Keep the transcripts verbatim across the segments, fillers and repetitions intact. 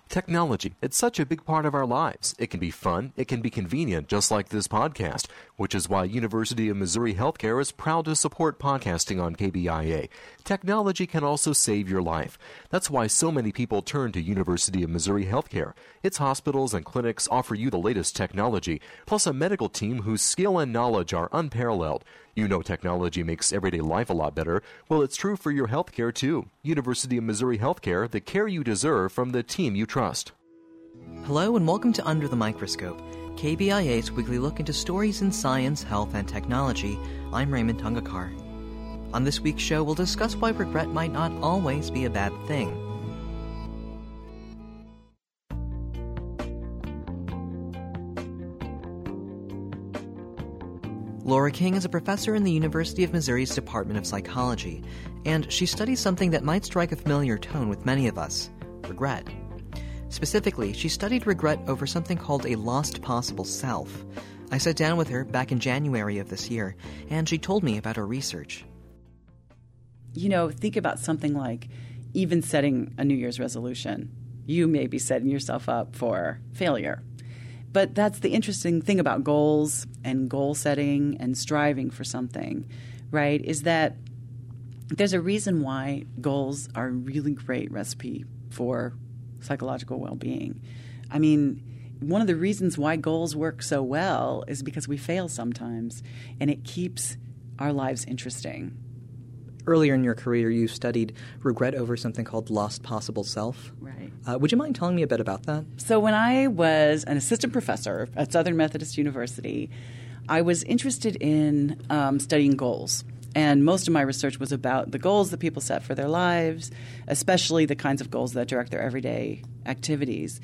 Technology, it's such a big part of our lives. It can be fun, it can be convenient, just like this podcast, which is why University of Missouri Healthcare is proud to support podcasting on K B I A. Technology can also save your life. That's why so many people turn to University of Missouri Healthcare. Its hospitals and clinics offer you the latest technology, plus a medical team whose skill and knowledge are unparalleled. You know technology makes everyday life a lot better. Well, it's true for your healthcare, too. University of Missouri Healthcare, the care you deserve from the team you trust. Hello and welcome to Under the Microscope, K B I A's weekly look into stories in science, health, and technology. I'm Raymond Tungakar. On this week's show, we'll discuss why regret might not always be a bad thing. Laura King is a professor in the University of Missouri's Department of Psychology, and she studies something that might strike a familiar tone with many of us: regret. Specifically, she studied regret over something called a lost possible self. I sat down with her back in January of this year, and she told me about her research. You know, think about something like even setting a New Year's resolution. You may be setting yourself up for failure. But that's the interesting thing about goals and goal setting and striving for something, right, is that there's a reason why goals are a really great recipe for psychological well-being. I mean, one of the reasons why goals work so well is because we fail sometimes, and it keeps our lives interesting. Earlier in your career, you studied regret over something called lost possible self. Right. Uh, would you mind telling me a bit about that? So when I was an assistant professor at Southern Methodist University, I was interested in um, studying goals. And most of my research was about the goals that people set for their lives, especially the kinds of goals that direct their everyday activities.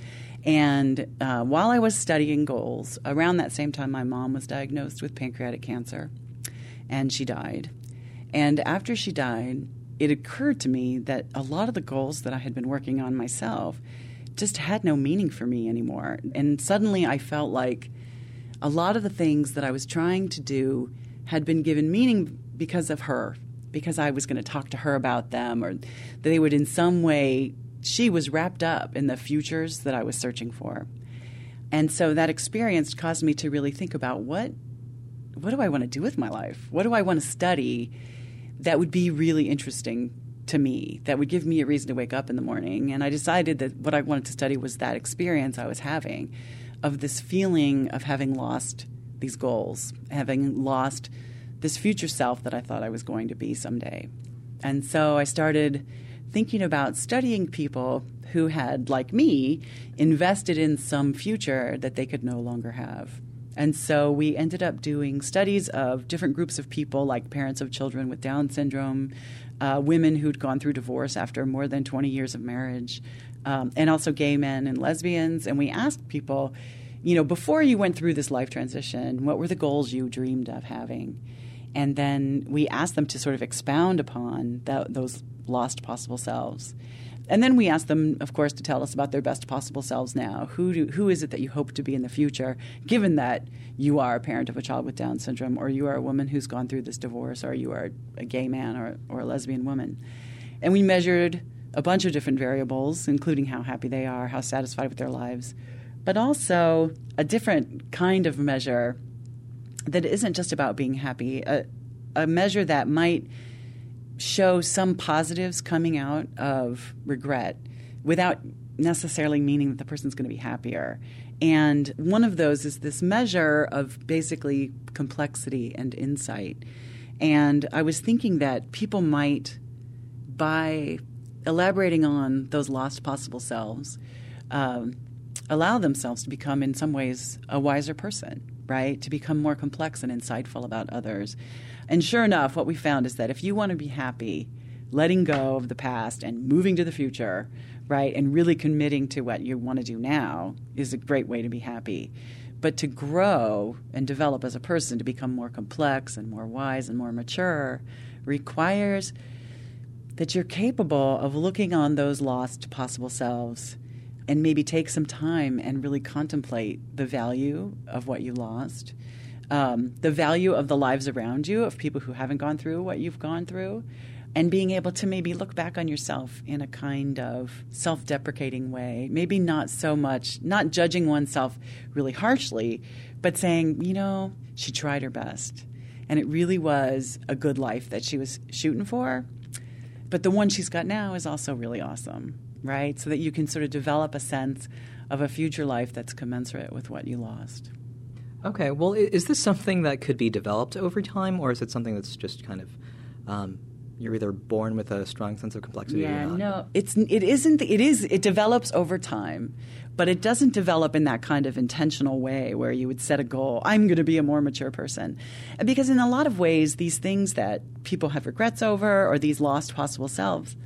And uh, while I was studying goals, around that same time my mom was diagnosed with pancreatic cancer, and she died. And after she died, it occurred to me that a lot of the goals that I had been working on myself just had no meaning for me anymore. And suddenly I felt like a lot of the things that I was trying to do had been given meaning because of her, because I was going to talk to her about them, or they would in some way, she was wrapped up in the futures that I was searching for. And so that experience caused me to really think about what, what do I want to do with my life? What do I want to study that would be really interesting to me, that would give me a reason to wake up in the morning? And I decided that what I wanted to study was that experience I was having of this feeling of having lost these goals, having lost this future self that I thought I was going to be someday. And so I started thinking about studying people who had, like me, invested in some future that they could no longer have. And so we ended up doing studies of different groups of people, like parents of children with Down syndrome, uh, women who'd gone through divorce after more than twenty years of marriage, um, and also gay men and lesbians. And we asked people, you know, before you went through this life transition, what were the goals you dreamed of having? And then we asked them to sort of expound upon that, those lost possible selves. And then we asked them, of course, to tell us about their best possible selves now. Who do, who is it that you hope to be in the future, given that you are a parent of a child with Down syndrome, or you are a woman who's gone through this divorce, or you are a gay man or, or a lesbian woman? And we measured a bunch of different variables, including how happy they are, how satisfied with their lives, but also a different kind of measure that isn't just about being happy, a, a measure that might show some positives coming out of regret without necessarily meaning that the person's going to be happier. And one of those is this measure of basically complexity and insight. And I was thinking that people might, by elaborating on those lost possible selves, um, allow themselves to become in some ways a wiser person, right? To become more complex and insightful about others. And sure enough, what we found is that if you want to be happy, letting go of the past and moving to the future, right, and really committing to what you want to do now is a great way to be happy. But to grow and develop as a person, to become more complex and more wise and more mature, requires that you're capable of looking on those lost possible selves and maybe take some time and really contemplate the value of what you lost, um, the value of the lives around you, of people who haven't gone through what you've gone through, and being able to maybe look back on yourself in a kind of self-deprecating way, maybe not so much, not judging oneself really harshly, but saying, you know, she tried her best. And it really was a good life that she was shooting for. But the one she's got now is also really awesome, right? So that you can sort of develop a sense of a future life that's commensurate with what you lost. Okay. Well, is this something that could be developed over time, or is it something that's just kind of um, you're either born with a strong sense of complexity yeah, or not? no, it's it isn't. It is. It develops over time, but it doesn't develop in that kind of intentional way where you would set a goal. I'm going to be a more mature person, because in a lot of ways, these things that people have regrets over, or these lost possible selves,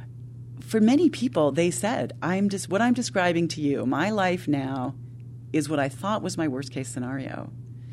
for many people, they said, "I'm just what I'm describing to you. My life now is what I thought was my worst case scenario,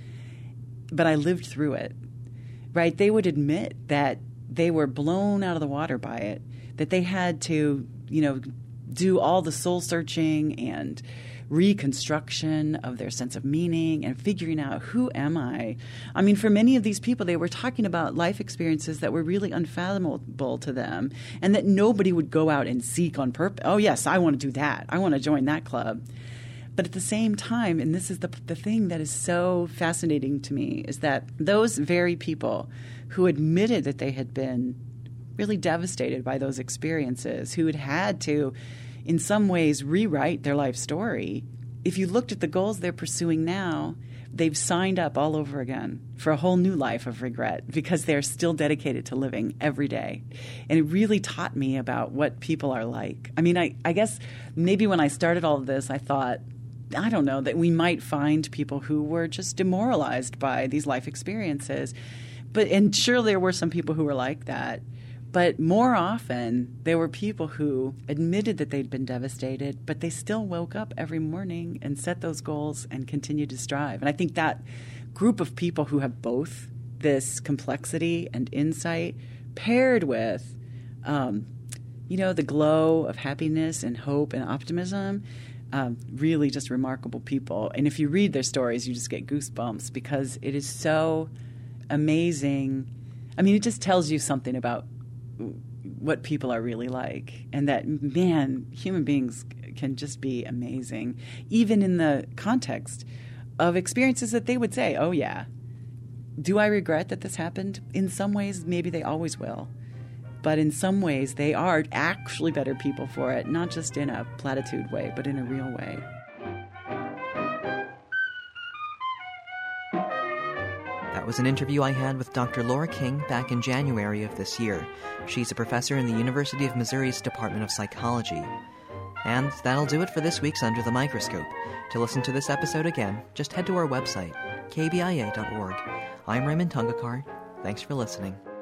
but I lived through it." Right? They would admit that they were blown out of the water by it, that they had to, you know, do all the soul searching and reconstruction of their sense of meaning and figuring out, who am I? I mean, for many of these people, they were talking about life experiences that were really unfathomable to them, and that nobody would go out and seek on purpose. Oh, yes, I want to do that. I want to join that club. But at the same time, and this is the the thing that is so fascinating to me, is that those very people who admitted that they had been really devastated by those experiences, who had had to, in some ways, rewrite their life story, if you looked at the goals they're pursuing now, they've signed up all over again for a whole new life of regret, because they're still dedicated to living every day. And it really taught me about what people are like. I mean, I, I guess maybe when I started all of this, I thought, I don't know, that we might find people who were just demoralized by these life experiences. But and sure, there were some people who were like that. But more often, there were people who admitted that they'd been devastated, but they still woke up every morning and set those goals and continued to strive. And I think that group of people who have both this complexity and insight paired with, um, you know, the glow of happiness and hope and optimism, Um, really just remarkable people. And if you read their stories, you just get goosebumps, because it is so amazing. I mean, it just tells you something about what people are really like, and that, man, human beings can just be amazing, even in the context of experiences that they would say, oh, yeah, do I regret that this happened? In some ways, maybe they always will. But in some ways, they are actually better people for it, not just in a platitude way, but in a real way. That was an interview I had with Doctor Laura King back in January of this year. She's a professor in the University of Missouri's Department of Psychology. And that'll do it for this week's Under the Microscope. To listen to this episode again, just head to our website, k b i a dot org. I'm Raymond Tungakar. Thanks for listening.